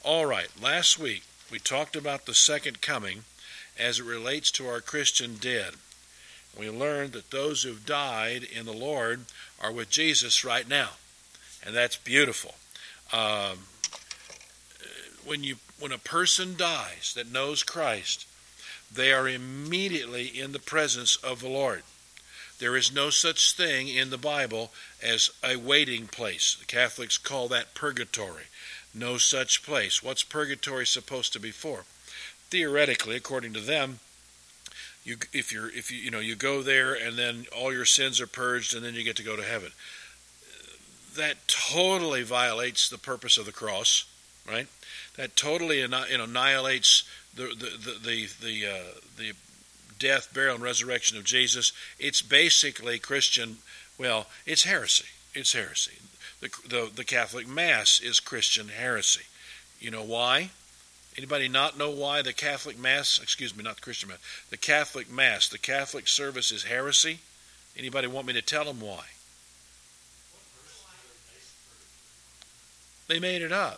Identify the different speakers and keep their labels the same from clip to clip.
Speaker 1: All right, last week we talked about the second coming as it relates to our Christian dead. We learned that those who've died in the Lord are with Jesus right now, and that's beautiful. When a person dies that knows Christ, they are immediately in the presence of the Lord. There is no such thing in the Bible as a waiting place. The Catholics call that purgatory. No such place. What's purgatory supposed to be for? Theoretically, according to them, you go there and then all your sins are purged and then you get to go to heaven. That totally violates the purpose of the cross, right? That totally annihilates the death, burial, and resurrection of Jesus. It's basically Christian. Well, it's heresy. It's heresy. The Catholic Mass is Christian heresy. You know why? Anybody not know why the Catholic Mass, not the Christian Mass, the Catholic Mass, the Catholic service is heresy? Anybody want me to tell them why? They made it up.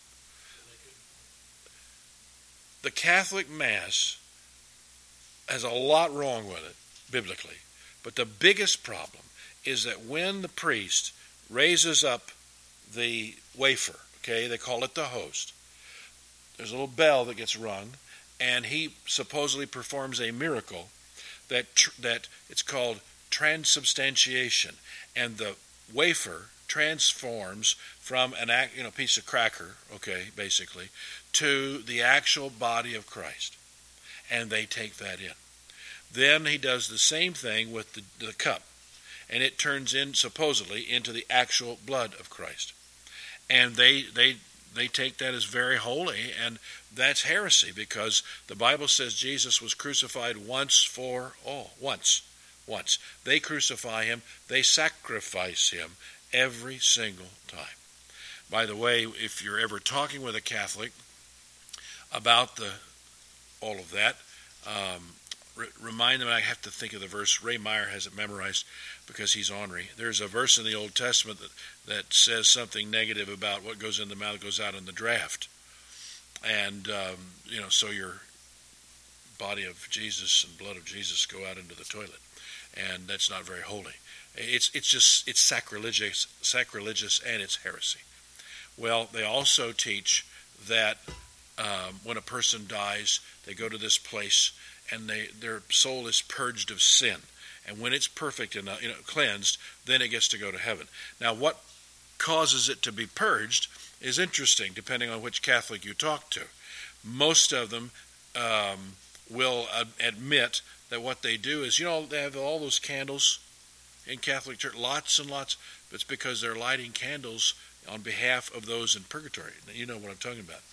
Speaker 1: The Catholic Mass has a lot wrong with it, biblically. But the biggest problem is that when the priest raises up the wafer, okay, they call it the host, there's a little bell that gets rung, and he supposedly performs a miracle that it's called transubstantiation, and the wafer transforms from a piece of cracker, okay, basically, to the actual body of Christ, and they take that in. Then he does the same thing with the cup, and it turns in supposedly into the actual blood of Christ, and they take that as very holy, and that's heresy because the Bible says Jesus was crucified once for all. Once. They crucify him, they sacrifice him every single time. By the way, if you're ever talking with a Catholic about all of that, remind them, I have to think of the verse. Ray Meyer has it memorized because he's ornery. There's a verse in the Old Testament that says something negative about what goes in the mouth goes out in the draft. And, so your body of Jesus and blood of Jesus go out into the toilet. And that's not very holy. It's sacrilegious and it's heresy. Well, they also teach that when a person dies, they go to this place and their soul is purged of sin. And when it's perfect and cleansed, then it gets to go to heaven. Now, what causes it to be purged is interesting, depending on which Catholic you talk to. Most of them will admit that what they do is, they have all those candles in Catholic Church, lots and lots, but it's because they're lighting candles on behalf of those in purgatory. You know what I'm talking about.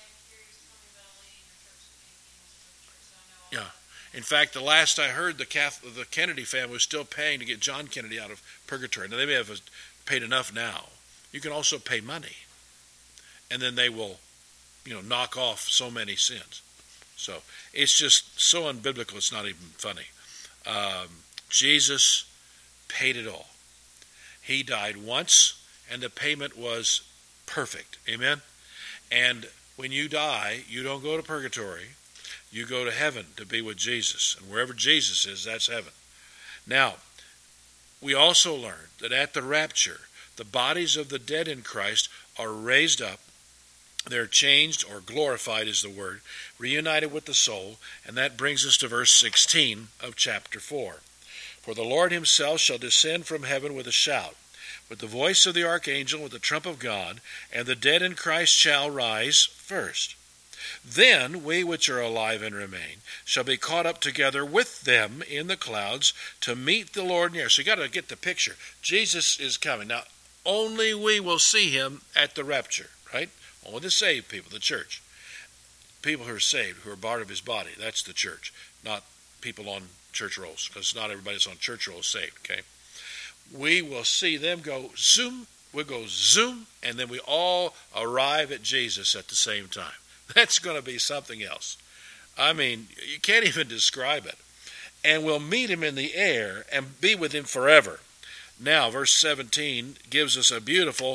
Speaker 1: Yeah. In fact, the last I heard, the Kennedy family was still paying to get John Kennedy out of purgatory. Now, they may have paid enough now. You can also pay money, and then they will, knock off so many sins. So it's just so unbiblical, it's not even funny. Jesus paid it all. He died once, and the payment was perfect. Amen? And when you die, you don't go to purgatory. You go to heaven to be with Jesus. And wherever Jesus is, that's heaven. Now, we also learned that at the rapture, the bodies of the dead in Christ are raised up. They're changed, or glorified is the word, reunited with the soul. And that brings us to verse 16 of chapter 4. For the Lord himself shall descend from heaven with a shout, with the voice of the archangel, with the trump of God, and the dead in Christ shall rise first. Then we which are alive and remain shall be caught up together with them in the clouds to meet the Lord in the air. So you got to get the picture. Jesus is coming. Now, only we will see him at the rapture, right? Only the saved people, the church. People who are saved, who are part of his body, that's the church, not people on church rolls, because not everybody that's on church rolls is saved, okay? We will see them go zoom, we'll go zoom, and then we all arrive at Jesus at the same time. That's going to be something else. I mean, you can't even describe it. And we'll meet him in the air and be with him forever. Now, verse 17 gives us a beautiful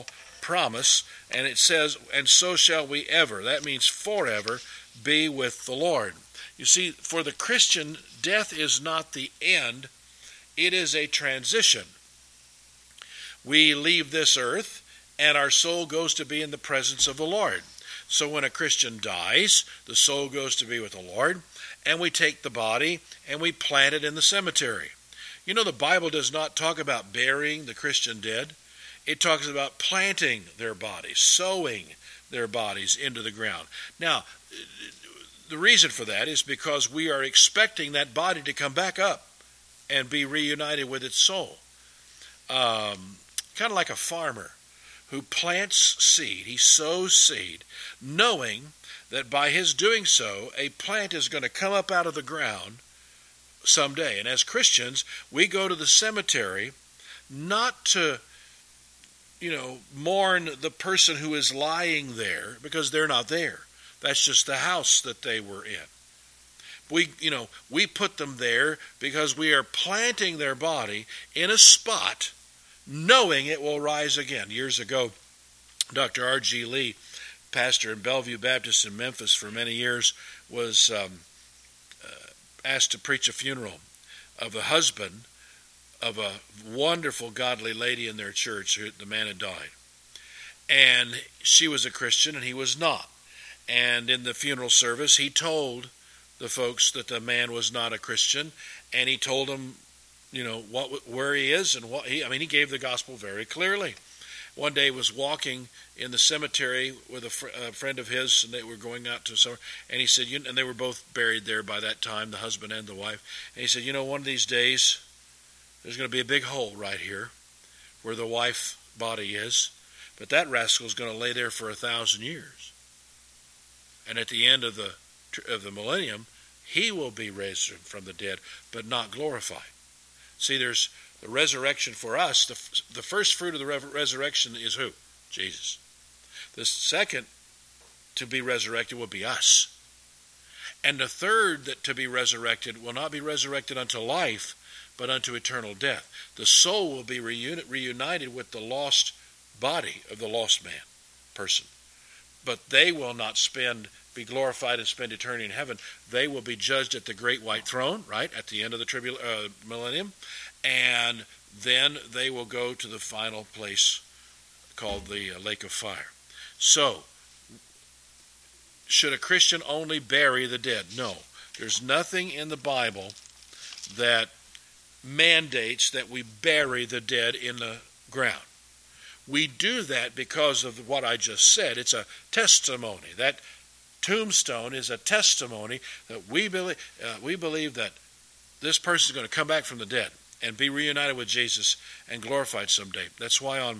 Speaker 1: promise, and it says, and so shall we ever, that means forever, be with the Lord. You see, for the Christian, death is not the end, it is a transition. We leave this earth, and our soul goes to be in the presence of the Lord. So when a Christian dies, the soul goes to be with the Lord, and we take the body and we plant it in the cemetery. You know, the Bible does not talk about burying the Christian dead. It talks about planting their bodies, sowing their bodies into the ground. Now, the reason for that is because we are expecting that body to come back up and be reunited with its soul. Kind of like a farmer who plants seed. He sows seed, knowing that by his doing so, a plant is going to come up out of the ground someday. And as Christians, we go to the cemetery not to, mourn the person who is lying there, because they're not there. That's just the house that they were in. We put them there because we are planting their body in a spot, knowing it will rise again. Years ago, Dr. R.G. Lee, pastor in Bellevue Baptist in Memphis for many years, was asked to preach a funeral of the husband of a wonderful godly lady in their church. The man had died. And she was a Christian and he was not. And in the funeral service, he told the folks that the man was not a Christian, and he told them, where he is and he gave the gospel very clearly. One day he was walking in the cemetery with a friend of his, and they were going out to somewhere, and he said, and they were both buried there by that time, the husband and the wife, and he said, one of these days, there's going to be a big hole right here where the wife's body is, but that rascal is going to lay there for 1,000 years. And at the end of the millennium, he will be raised from the dead, but not glorified. See, there's the resurrection for us. The first fruit of the resurrection is who? Jesus. The second to be resurrected will be us. And the third that to be resurrected will not be resurrected unto life, but unto eternal death. The soul will be reunited with the lost body of the lost person. But they will not be glorified and spend eternity in heaven. They will be judged at the great white throne, right, at the end of the millennium. And then they will go to the final place called the lake of fire. So, should a Christian only bury the dead? No. There's nothing in the Bible that mandates that we bury the dead in the ground. We do that because of what I just said. It's a testimony. That tombstone is a testimony that we believe that this person is going to come back from the dead and be reunited with Jesus and glorified someday. That's why on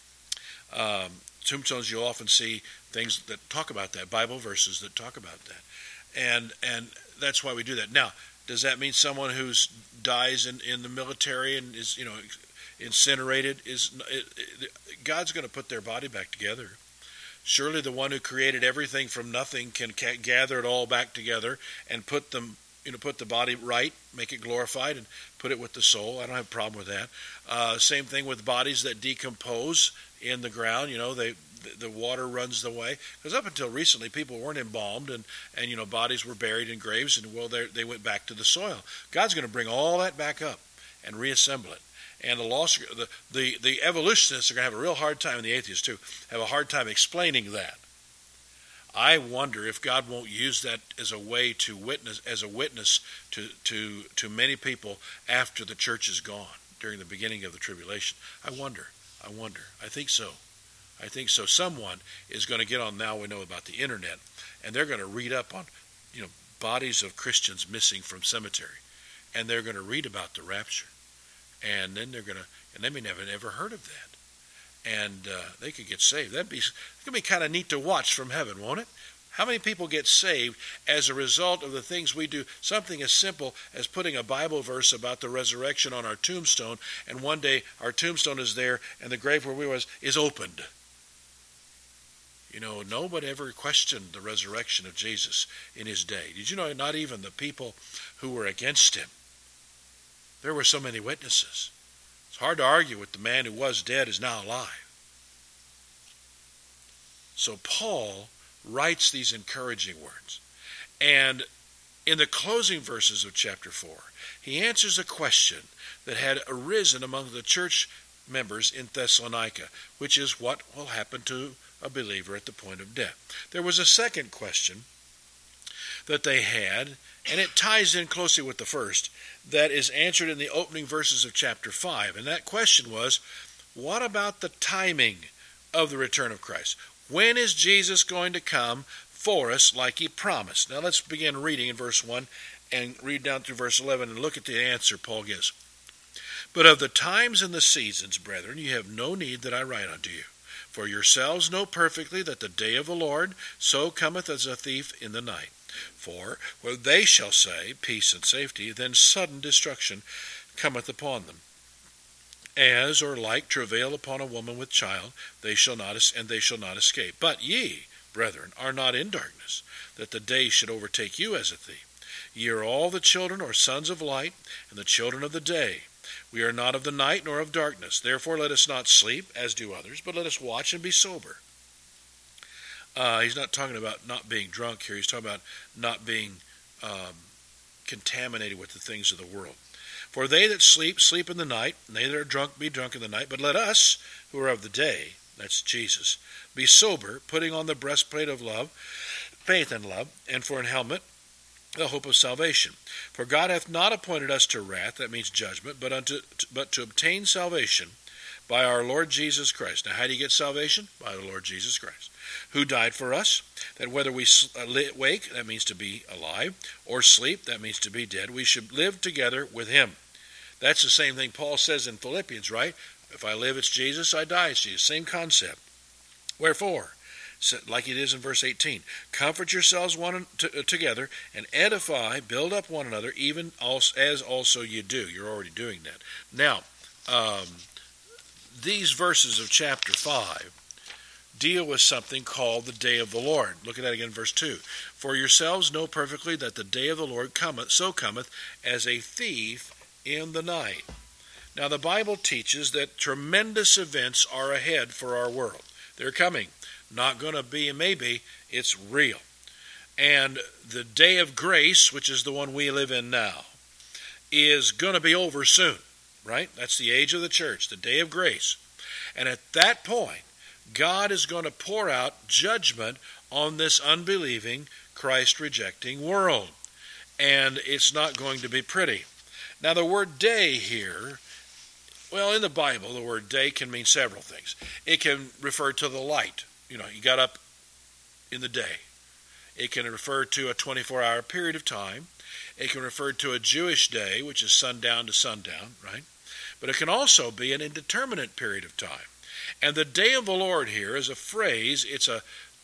Speaker 1: tombstones you'll often see things that talk about that, Bible verses that talk about that. And that's why we do that. Now, does that mean someone who dies in the military and is incinerated? God's going to put their body back together. Surely the one who created everything from nothing can gather it all back together and put the body right, make it glorified, and put it with the soul. I don't have a problem with that. Same thing with bodies that decompose in the ground. The water runs the way. Because up until recently, people weren't embalmed, and bodies were buried in graves, and they went back to the soil. God's going to bring all that back up and reassemble it. And the evolutionists are going to have a real hard time, and the atheists too, have a hard time explaining that. I wonder if God won't use that as a way to witness to many people after the church is gone during the beginning of the tribulation. I wonder. I think so. Someone is going to get on, now we know about the internet, and they're going to read up on, bodies of Christians missing from cemetery, and they're going to read about the rapture, and then they may never heard of that, and they could get saved. It's going to be kind of neat to watch from heaven, won't it? How many people get saved as a result of the things we do? Something as simple as putting a Bible verse about the resurrection on our tombstone, and one day our tombstone is there, and the grave where we was is opened. Nobody ever questioned the resurrection of Jesus in his day. Did you know not even the people who were against him? There were so many witnesses. It's hard to argue with the man who was dead is now alive. So Paul writes these encouraging words. And in the closing verses of chapter 4, he answers a question that had arisen among the church members in Thessalonica, which is what will happen to a believer at the point of death. There was a second question that they had, and it ties in closely with the first, that is answered in the opening verses of chapter 5. And that question was, what about the timing of the return of Christ? When is Jesus going to come for us like he promised? Now let's begin reading in verse 1 and read down through verse 11 and look at the answer Paul gives. But of the times and the seasons, brethren, you have no need that I write unto you. For yourselves know perfectly that the day of the Lord so cometh as a thief in the night. For where they shall say, peace and safety, then sudden destruction cometh upon them. As or like travail upon a woman with child, they shall not escape. But ye, brethren, are not in darkness, that the day should overtake you as a thief. Ye are all the children or sons of light, and the children of the day. We are not of the night nor of darkness. Therefore let us not sleep, as do others, but let us watch and be sober. He's not talking about not being drunk here. He's talking about not being contaminated with the things of the world. For they that sleep, sleep in the night, and they that are drunk, be drunk in the night. But let us, who are of the day, that's Jesus, be sober, putting on the breastplate of love, faith and love, and for an helmet, the hope of salvation. For God hath not appointed us to wrath, that means judgment, but to obtain salvation by our Lord Jesus Christ. Now, how do you get salvation? By the Lord Jesus Christ, who died for us, that whether we wake, that means to be alive, or sleep, that means to be dead, we should live together with him. That's the same thing Paul says in Philippians, right? If I live, it's Jesus. I die, it's Jesus. Same concept. Wherefore, like it is in verse 18, comfort yourselves together and edify, build up one another, even as also you do. You're already doing that. Now, these verses of chapter 5 deal with something called the day of the Lord. Look at that again, verse 2. For yourselves know perfectly that the day of the Lord cometh as a thief in the night. Now, the Bible teaches that tremendous events are ahead for our world. They're coming. Not going to be, maybe, it's real. And the day of grace, which is the one we live in now, is going to be over soon, right? That's the age of the church, the day of grace. And at that point, God is going to pour out judgment on this unbelieving, Christ-rejecting world. And it's not going to be pretty. Now, the word day here, well, in the Bible, the word day can mean several things. It can refer to the light. You got up in the day. It can refer to a 24-hour period of time. It can refer to a Jewish day, which is sundown to sundown, right? But it can also be an indeterminate period of time. And the day of the Lord here is a phrase, it's a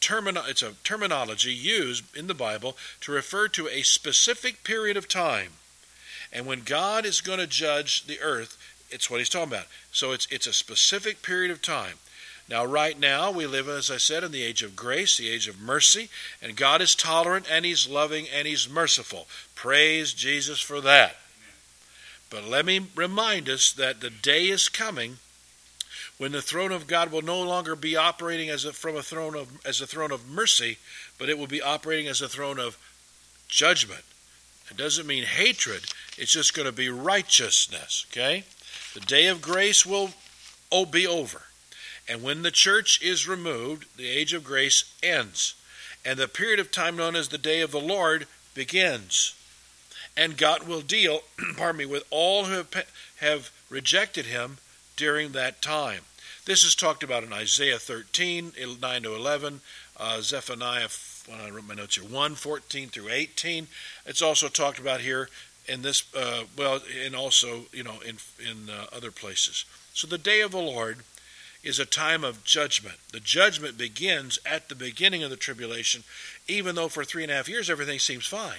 Speaker 1: terminology used in the Bible to refer to a specific period of time. And when God is going to judge the earth, it's what he's talking about. So it's a specific period of time. Now, right now, we live, as I said, in the age of grace, the age of mercy, and God is tolerant, and he's loving, and he's merciful. Praise Jesus for that. But let me remind us that the day is coming when the throne of God will no longer be operating as a throne of mercy, but it will be operating as a throne of judgment. It doesn't mean hatred. It's just going to be righteousness, okay? The day of grace will be over. And when the church is removed, the age of grace ends. And the period of time known as the day of the Lord begins. And God will deal, with all who have rejected him during that time. This is talked about in Isaiah 13, 9 to 11, Zephaniah, I wrote my notes here, 1, 14 through 18. It's also talked about here in this, and also, in other places. So the day of the Lord is a time of judgment. The judgment begins at the beginning of the tribulation, even though for 3.5 years everything seems fine.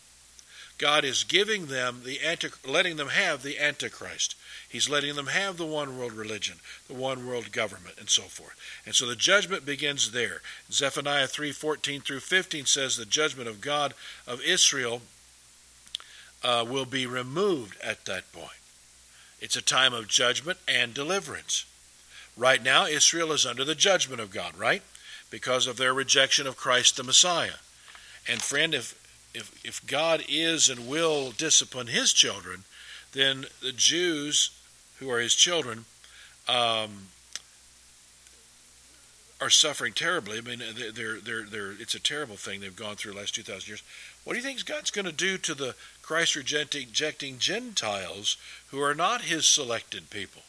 Speaker 1: God is giving them letting them have the Antichrist. He's letting them have the one world religion, the one world government, and so forth. And so the judgment begins there. Zephaniah 3:14 through 15 says the judgment of God of Israel will be removed at that point. It's a time of judgment and deliverance. Right now, Israel is under the judgment of God, right? because of their rejection of Christ the Messiah. And friend, if God is and will discipline his children, then the Jews who are his children are suffering terribly. I mean, it's a terrible thing they've gone through the last 2,000 years. What do you think God's going to do to the Christ-rejecting Gentiles who are not his selected people?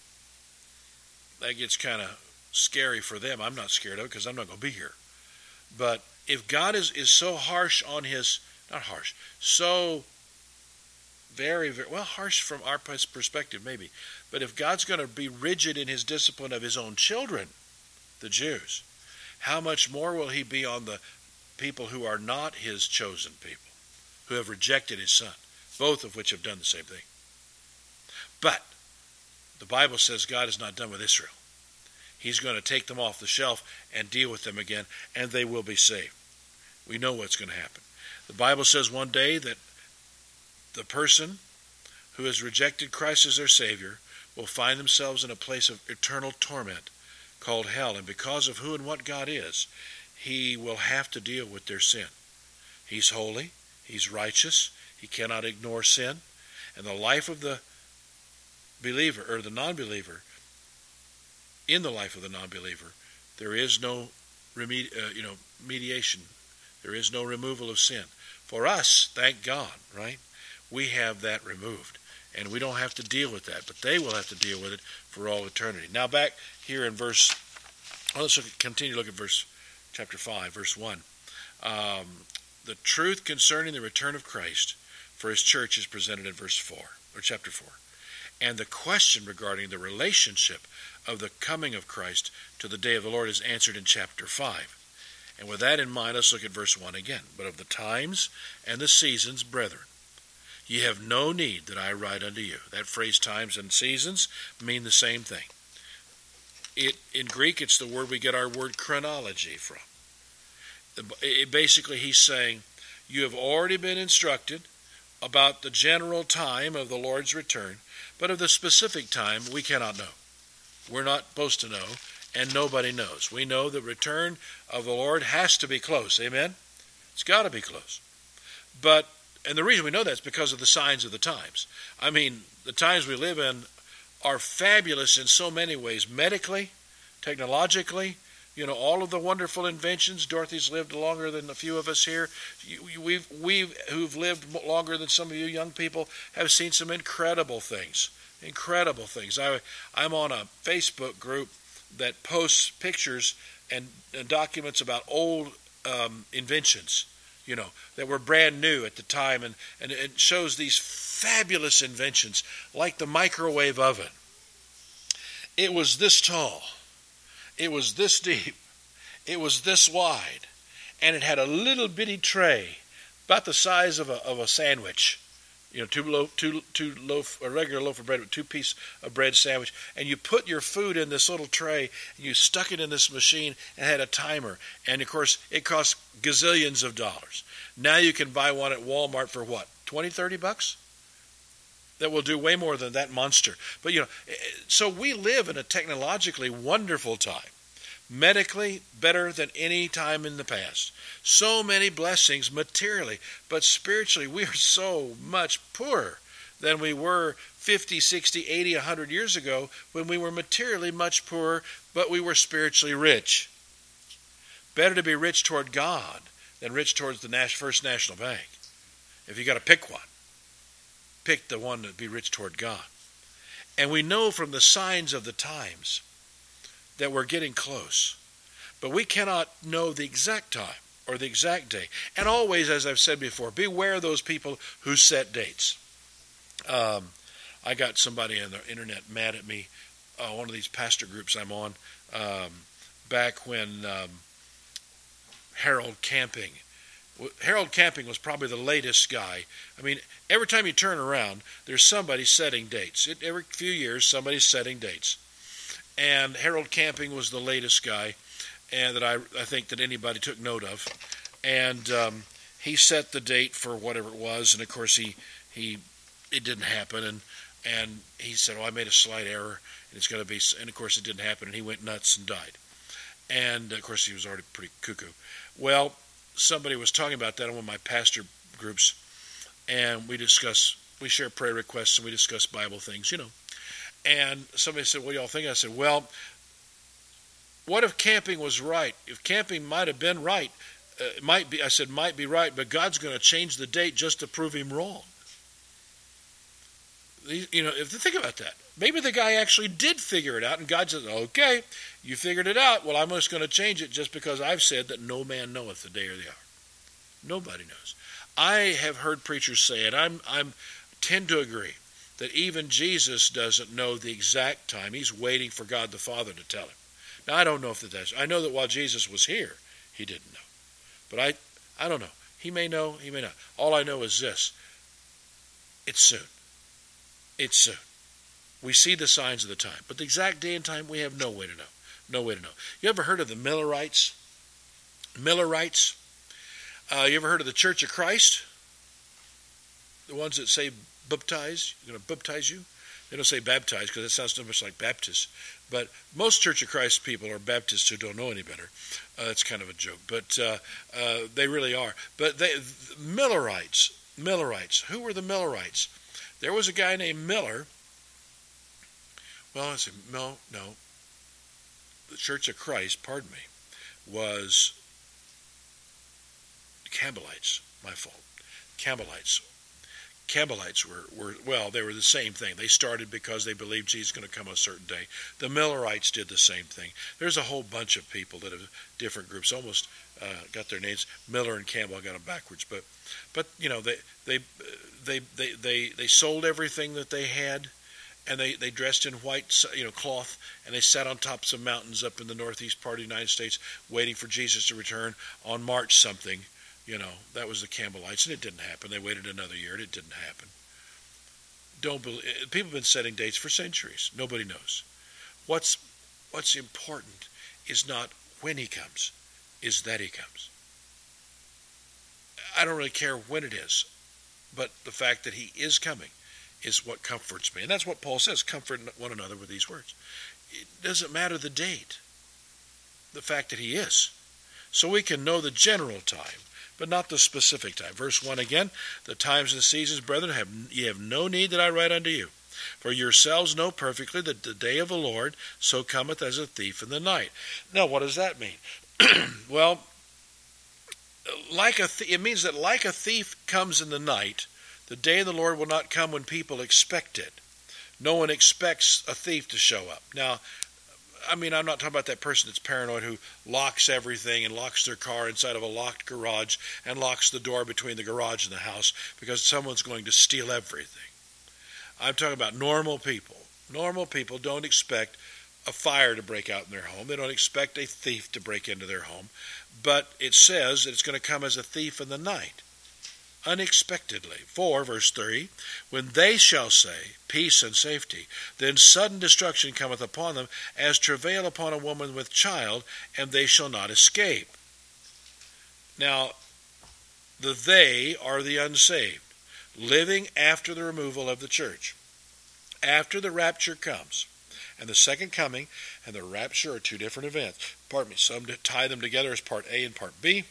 Speaker 1: That gets kind of scary for them. I'm not scared of it because I'm not going to be here. But if God is so harsh on his, not harsh, so very, very, well, harsh from our perspective maybe, but if God's going to be rigid in his discipline of his own children, the Jews, how much more will he be on the people who are not his chosen people, who have rejected his son, both of which have done the same thing. But the Bible says God is not done with Israel. He's going to take them off the shelf and deal with them again, and they will be saved. We know what's going to happen. The Bible says one day that the person who has rejected Christ as their Savior will find themselves in a place of eternal torment called hell. And because of who and what God is, he will have to deal with their sin. He's holy. He's righteous. He cannot ignore sin. And the life of the believer, or the non-believer, in the life of the non-believer, there is no mediation. There is no removal of sin. For us, thank God, right? We have that removed. And we don't have to deal with that. But they will have to deal with it for all eternity. Now back here in continue to look at chapter 5, verse 1. The truth concerning the return of Christ for his church is presented in verse 4, or chapter 4. And the question regarding the relationship of the coming of Christ to the day of the Lord is answered in chapter 5. And with that in mind, let's look at verse 1 again. But of the times and the seasons, brethren, ye have no need that I write unto you. That phrase, times and seasons, mean the same thing. In Greek, it's the word we get our word chronology from. Basically, he's saying, you have already been instructed about the general time of the Lord's return, but of the specific time, we cannot know. We're not supposed to know, and nobody knows. We know the return of the Lord has to be close. Amen? It's got to be close. And the reason we know that is because of the signs of the times. I mean, the times we live in are fabulous in so many ways. Medically, technologically, all of the wonderful inventions. Dorothy's lived longer than a few of us here. We've who've lived longer than some of you young people have seen some incredible things. Incredible things. I'm on a Facebook group that posts pictures and documents about old inventions, that were brand new at the time, and it shows these fabulous inventions like the microwave oven. It was this tall. It was this deep. It was this wide. And it had a little bitty tray, about the size of a sandwich. A regular loaf of bread with 2 pieces of bread sandwich. And you put your food in this little tray, and you stuck it in this machine, and had a timer. And, of course, it cost gazillions of dollars. Now you can buy one at Walmart for what, $20, $30? That will do way more than that monster. But, so we live in a technologically wonderful time. Medically, better than any time in the past. So many blessings materially, but spiritually, we are so much poorer than we were 50, 60, 80, 100 years ago when we were materially much poorer, but we were spiritually rich. Better to be rich toward God than rich towards the First National Bank. If you got to pick one, pick the one to be rich toward God. And we know from the signs of the times that we're getting close. But we cannot know the exact time or the exact day. And always, as I've said before, beware of those people who set dates. I got somebody on the internet mad at me, one of these pastor groups I'm on, back when Harold Camping was probably the latest guy. I mean, every time you turn around, there's somebody setting dates. Every few years, somebody's setting dates. And Harold Camping was the latest guy, and that I think that anybody took note of. And he set the date for whatever it was, and of course it didn't happen. And he said, "Oh, I made a slight error, and it's going to be." And of course it didn't happen, and he went nuts and died. And, of course, he was already pretty cuckoo. Well, somebody was talking about that on one of my pastor groups, and we share prayer requests, and we discuss Bible things, And somebody said, what do y'all think? I said, well, what if camping was right? If camping might have been right, might be right, but God's going to change the date just to prove him wrong. If you think about that, maybe the guy actually did figure it out, and God says, okay, you figured it out. Well, I'm just going to change it just because I've said that no man knoweth the day or the hour. Nobody knows. I have heard preachers say it. I tend to agree that even Jesus doesn't know the exact time. He's waiting for God the Father to tell him. Now, I don't know if that's. I know that while Jesus was here, he didn't know. But I don't know. He may know, he may not. All I know is this. It's soon. It's soon. We see the signs of the time. But the exact day and time, we have no way to know. No way to know. You ever heard of the Millerites? Millerites? You ever heard of the Church of Christ? The ones that say baptize, going to baptize you? They don't say baptize because it sounds so much like Baptist. But most Church of Christ people are Baptists who don't know any better. That's kind of a joke. But they really are. But Millerites. Who were the Millerites? There was a guy named Miller. Well, no. The Church of Christ, pardon me, was Campbellites. My fault. Campbellites. Campbellites were they were the same thing. They started because they believed Jesus was going to come a certain day. The Millerites did the same thing. There's a whole bunch of people that have different groups. Almost got their names. Miller and Campbell, I got them backwards. But they sold everything that they had, and they dressed in white cloth, and they sat on tops of mountains up in the northeast part of the United States, waiting for Jesus to return on March something. That was the Campbellites, and it didn't happen. They waited another year, and it didn't happen. People have been setting dates for centuries. Nobody knows. What's important is not when he comes, is that he comes. I don't really care when it is, but the fact that he is coming is what comforts me. And that's what Paul says, comfort one another with these words. It doesn't matter the date, the fact that he is. So we can know the general time, but not the specific time. Verse 1 again, the times and seasons, brethren, ye have no need that I write unto you. For yourselves know perfectly that the day of the Lord so cometh as a thief in the night. Now, what does that mean? Well, it means that like a thief comes in the night, the day of the Lord will not come when people expect it. No one expects a thief to show up. Now, I'm not talking about that person that's paranoid who locks everything and locks their car inside of a locked garage and locks the door between the garage and the house because someone's going to steal everything. I'm talking about normal people. Normal people don't expect a fire to break out in their home. They don't expect a thief to break into their home. But it says that it's going to come as a thief in the night, unexpectedly. For, verse 3, when they shall say, peace and safety, then sudden destruction cometh upon them, as travail upon a woman with child, and they shall not escape. Now, the they are the unsaved, living after the removal of the church. After the rapture comes, and the second coming and the rapture are two different events. Pardon me, some tie them together as part A and part B.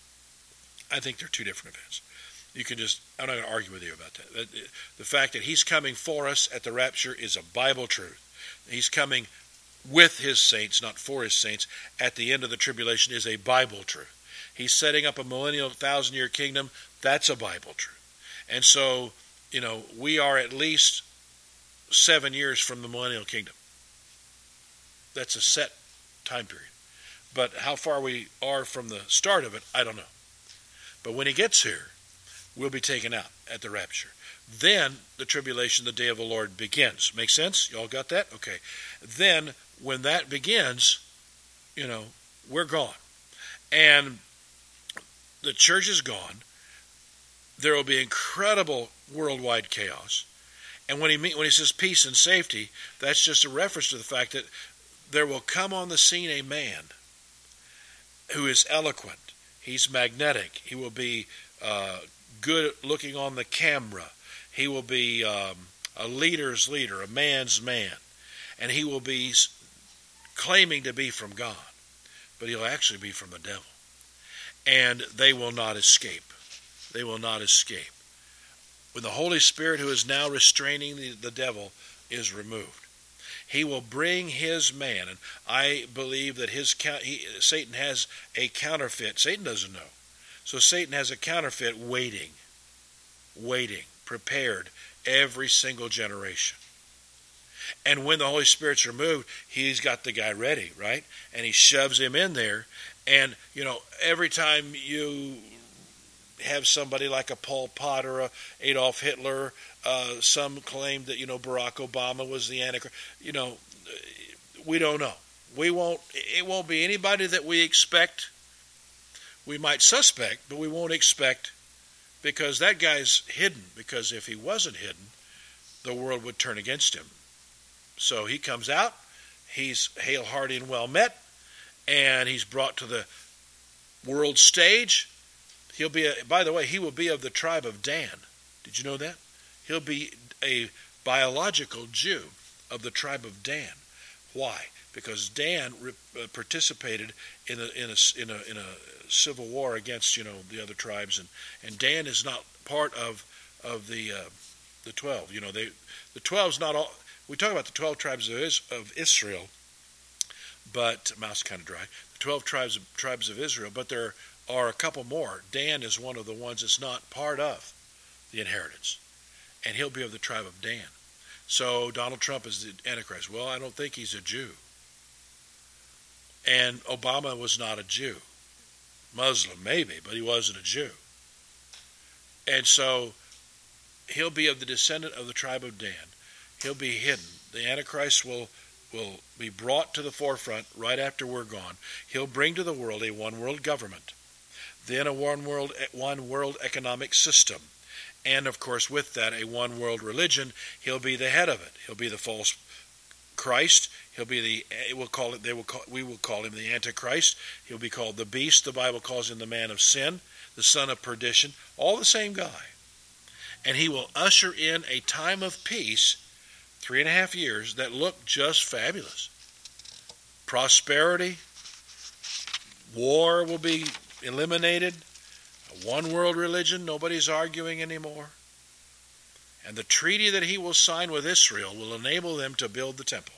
Speaker 1: I think they're two different events. I'm not going to argue with you about that. The fact that he's coming for us at the rapture is a Bible truth. He's coming with his saints, not for his saints, at the end of the tribulation is a Bible truth. He's setting up a millennial 1,000-year kingdom. That's a Bible truth. And so, we are at least 7 years from the millennial kingdom. That's a set time period. But how far we are from the start of it, I don't know. But when he gets here, we'll be taken out at the rapture. Then the tribulation, the day of the Lord, begins. Make sense? You all got that? Okay. Then when that begins, we're gone. And the church is gone. There will be incredible worldwide chaos. And when he says peace and safety, that's just a reference to the fact that there will come on the scene a man who is eloquent. He's magnetic. He will be good looking on the camera. He will be a leader's leader, a man's man. And he will be claiming to be from God. but he'll actually be from the devil. And they will not escape. They will not escape. When the Holy Spirit, who is now restraining the devil, is removed, he will bring his man. And I believe that Satan has a counterfeit. Satan doesn't know. So Satan has a counterfeit waiting, prepared every single generation. And when the Holy Spirit's removed, he's got the guy ready, right? And he shoves him in there. And, every time you have somebody like a Pol Pot or a Adolf Hitler, some claim that, Barack Obama was the Antichrist. We don't know. It won't be anybody that we expect. We might suspect, but we won't expect, because that guy's hidden. Because if he wasn't hidden, the world would turn against him. So he comes out, he's hail, hearty, and well met, and he's brought to the world stage. By the way, he will be of the tribe of Dan. Did you know that? He'll be a biological Jew of the tribe of Dan. Why? Because Dan participated in a civil war against the other tribes, and Dan is not part of the 12. The 12's not all. We talk about the 12 tribes of Israel, but mouth's kind of dry. The 12 tribes of Israel, but there are a couple more. Dan is one of the ones that's not part of the inheritance, and he'll be of the tribe of Dan. So Donald Trump is the Antichrist. Well, I don't think he's a Jew. And Obama was not a Jew. Muslim, maybe, but he wasn't a Jew. And so he'll be of the descendant of the tribe of Dan. He'll be hidden. The Antichrist will be brought to the forefront right after we're gone. He'll bring to the world a one-world government, then a one-world economic system, and of course with that a one-world religion. He'll be the head of it. He'll be the false Christ. He'll be we will call him the Antichrist. He'll be called the beast. The Bible calls him the man of sin, the son of perdition. All the same guy. And he will usher in a time of peace, 3.5 years, that look just fabulous. Prosperity, war will be eliminated, a one-world religion, nobody's arguing anymore. And the treaty that he will sign with Israel will enable them to build the temple.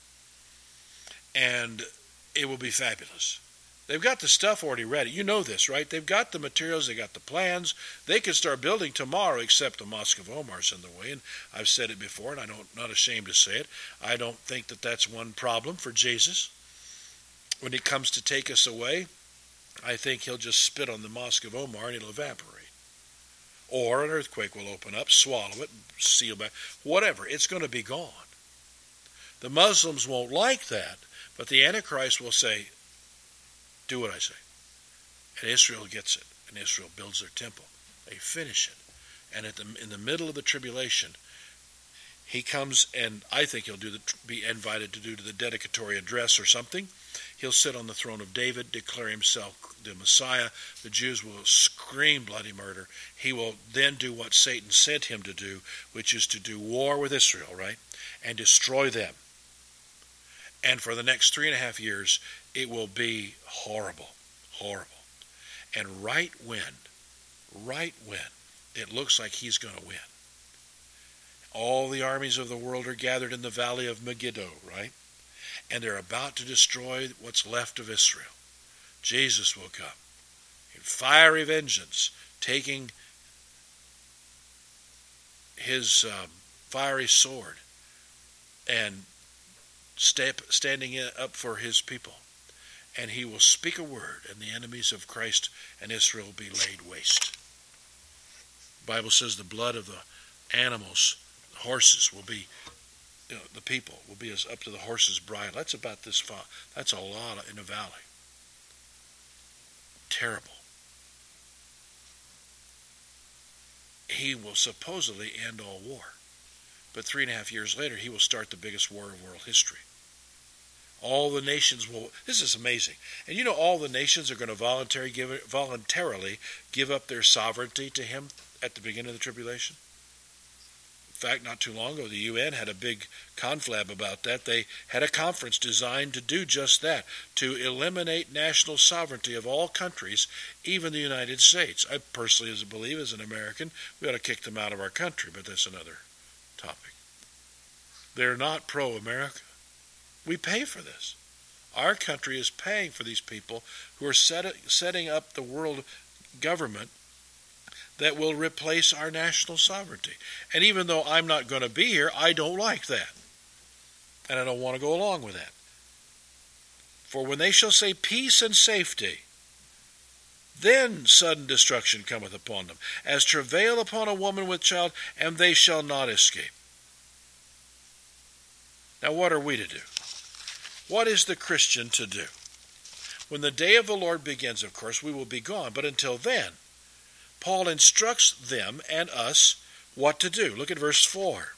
Speaker 1: And it will be fabulous. They've got the stuff already ready. You know this, right? They've got the materials, they got the plans. They could start building tomorrow, except the Mosque of Omar's in the way. And I've said it before, and I'm not ashamed to say it. I don't think that that's one problem for Jesus. When he comes to take us away, I think he'll just spit on the Mosque of Omar and it'll evaporate. Or an earthquake will open up, swallow it, seal back, whatever. It's going to be gone. The Muslims won't like that, but the Antichrist will say, do what I say. And Israel gets it, and Israel builds their temple. They finish it. And in the middle of the tribulation, he comes, and I think he'll be invited to do the dedicatory address or something. He'll sit on the throne of David, declare himself the Messiah. The Jews will scream bloody murder. He will then do what Satan sent him to do, which is to do war with Israel, right? And destroy them. And for the next 3.5 years, it will be horrible, horrible. And right when it looks like he's going to win, all the armies of the world are gathered in the valley of Megiddo, right? And they're about to destroy what's left of Israel. Jesus will come in fiery vengeance, taking his fiery sword and standing up for his people. And he will speak a word, and the enemies of Christ and Israel will be laid waste. The Bible says the blood of the animals, the horses, will be, the people will be as up to the horse's bridle. That's about this far. That's a lot in a valley. Terrible. He will supposedly end all war. But 3.5 years later, he will start the biggest war of world history. All the nations will, this is amazing. And all the nations are going to voluntarily give up their sovereignty to him at the beginning of the tribulation. fact, not too long ago, the UN had a big conflab about that. They had a conference designed to do just that, to eliminate national sovereignty of all countries, even the United States. I personally believe, as an American, we ought to kick them out of our country, but that's another topic. They're not pro-America. We pay for this. Our country is paying for these people who are setting up the world government that will replace our national sovereignty. And even though I'm not going to be here, I don't like that. And I don't want to go along with that. For when they shall say peace and safety, then sudden destruction cometh upon them, as travail upon a woman with child, and they shall not escape. Now what are we to do? What is the Christian to do? When the day of the Lord begins, of course, we will be gone. But until then, Paul instructs them and us what to do. Look at verse 4.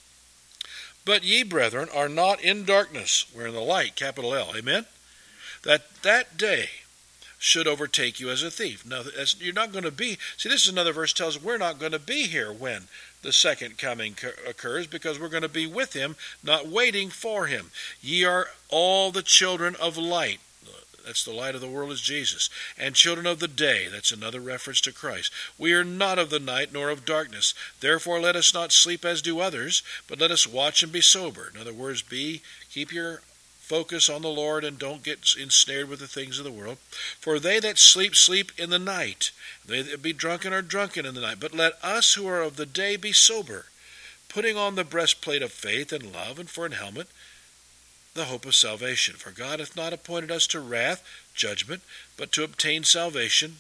Speaker 1: But ye, brethren, are not in darkness. We're in the light, capital L. Amen? That day should overtake you as a thief. Now, you're not going to be... See, this is another verse tells us we're not going to be here when the second coming occurs, because we're going to be with him, not waiting for him. Ye are all the children of light. That's the light of the world is Jesus. And children of the day. That's another reference to Christ. We are not of the night nor of darkness. Therefore let us not sleep as do others, but let us watch and be sober. In other words, keep your focus on the Lord and don't get ensnared with the things of the world. For they that sleep, sleep in the night. They that be drunken are drunken in the night. But let us who are of the day be sober, putting on the breastplate of faith and love, and for an helmet, the hope of salvation. For God hath not appointed us to wrath, judgment, but to obtain salvation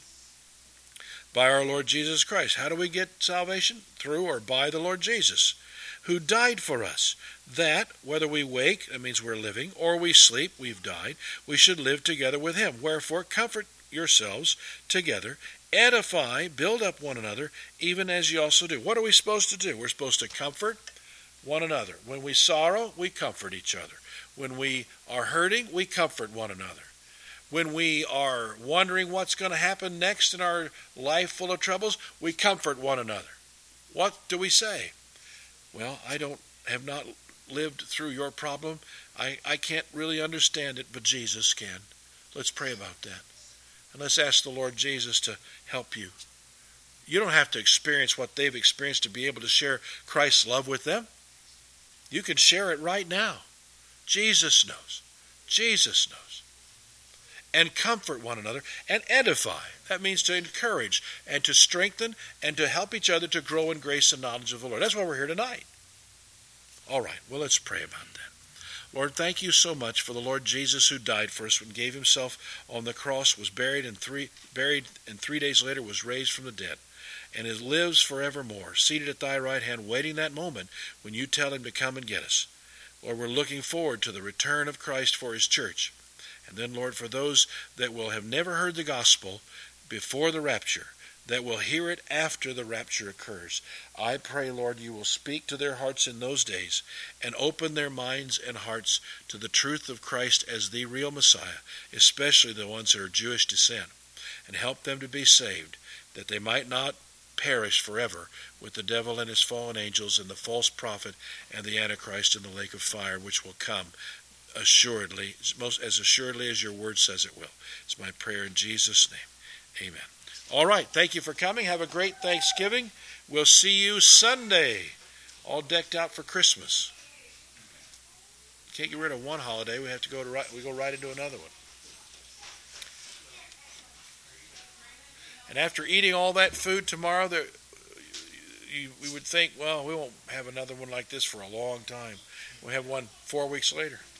Speaker 1: by our Lord Jesus Christ. How do we get salvation? Through or by the Lord Jesus, who died for us, that, whether we wake, that means we're living, or we sleep, we've died, we should live together with him. Wherefore comfort yourselves together, edify, build up one another, even as ye also do. What are we supposed to do? We're supposed to comfort one another. When we sorrow, we comfort each other. When we are hurting, we comfort one another. When we are wondering what's going to happen next in our life full of troubles, we comfort one another. What do we say? Well, I have not lived through your problem. I can't really understand it, but Jesus can. Let's pray about that. And let's ask the Lord Jesus to help you. You don't have to experience what they've experienced to be able to share Christ's love with them. You can share it right now. Jesus knows. Jesus knows. And comfort one another and edify. That means to encourage and to strengthen and to help each other to grow in grace and knowledge of the Lord. That's why we're here tonight. All right, well, let's pray about that. Lord, thank you so much for the Lord Jesus who died for us and gave himself on the cross, was buried, and 3 days later was raised from the dead, and it lives forevermore, seated at thy right hand, waiting that moment when you tell him to come and get us. Lord, we're looking forward to the return of Christ for his church. And then, Lord, for those that will have never heard the gospel before the rapture, that will hear it after the rapture occurs, I pray, Lord, you will speak to their hearts in those days and open their minds and hearts to the truth of Christ as the real Messiah, especially the ones that are Jewish descent, and help them to be saved, that they might not perish forever with the devil and his fallen angels and the false prophet and the Antichrist in the lake of fire, which will come assuredly, as assuredly as your word says it will. It's my prayer in Jesus' name. Amen. All right, thank you for coming. Have a great Thanksgiving. We'll see you Sunday, all decked out for Christmas. Can't get rid of one holiday. We have to go right into another one. And after eating all that food tomorrow, we would think, well, we won't have another one like this for a long time. We'll have one 4 weeks later.